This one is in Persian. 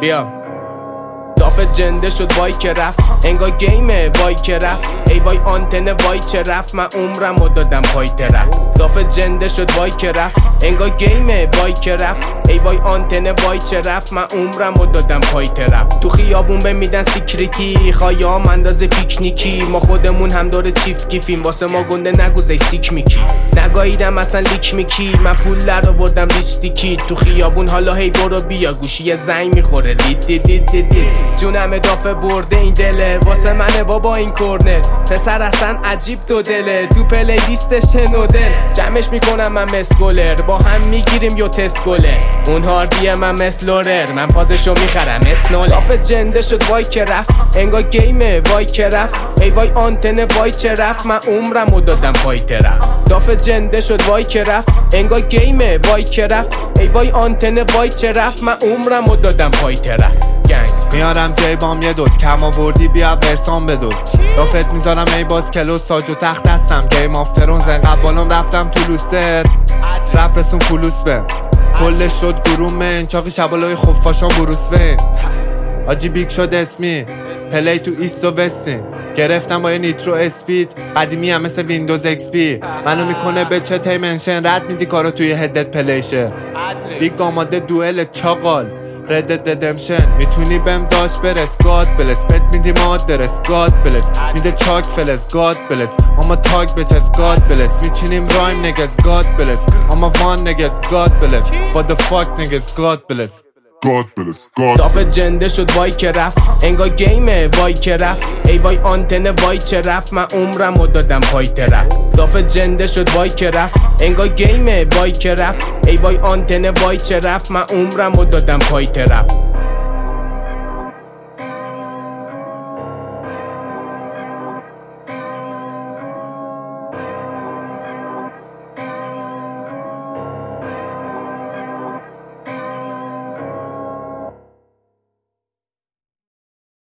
بیا دافت جنده شد وای که رفت انگار گیمه وای که رفت ای وای آنتن وای که رفت من عمرمو دادم پای طرف دافت جنده شد وای که رفت انگار گیمه وای که رفت ای وای آنتن وای که رفت من عمرمو دادم پای طرف تو خیابون به میدن سیکریتی خایام اندازه پیکنیکی ما خودمون هم داره چیف گیفیم واسه ما گنده نگوزه سیک میکی نگاهیدم اصلا لیک میکی من پول در آوردم ریشتیکی تو خیابون حالا هی برو بیا گوشی زنگ میخوره دید جونم دافه برده این دله واسه منه بابا این کورنر پسر اصلا عجیب دو دله تو پلی لیستش نودل جمعش میکنم من مسگولر با هم میگیریم یو تست گله اون هاردیه من مسلورر من پازشو میخرم اسنول دافه جنده شد وای که رفت انگار گیمه وای که رفت ای وای آنتن وای که رفت من عمرمو دادم پای طرف دافه جنده شد وای که رفت انگار گیمه وای که رفت ای وای آنتن وای که رفت من عمرمو دادم پای طرف میارم جیبام یه دوز کم آوردی بیا ورسان بدوز دافت میذارم ای باز کلوز ساج و تخت هستم گیم آف ترونز انقدر بالام رفتم تو لوست رپ رسون فلوس به کلش شد گرومن چاقی شبالای خفاشان بروس وین آجی بیگ شد اسمی پلی تو ایست و وستین گرفتم با یه نیترو اسپید قدیمی هم مثل ویندوز ایکس پی منو میکنه به چه تیمنشن رد میدی کارو توی هدت پلیشه بیگ آماده دوئل چاقال ردت ردمشن میتونی بهم داشت برس گاد بلس بت میدی مادرس گاد بلس میده چاک فلس گاد بلس اما تاگ بچس گاد بلس میچینیم رایم نگز گاد بلس اما وان نگز گاد بلس what the fuck نگز گاد بلس دافت جنده شد وای که رفت انگار گیمه وای که رفت ای وای آنتن وای که رفت من عمرمو دادم پای طرف دافت جنده شد وای که رفت انگار گیمه وای که رفت ای وای آنتن وای که رفت من عمرمو دادم پای طرف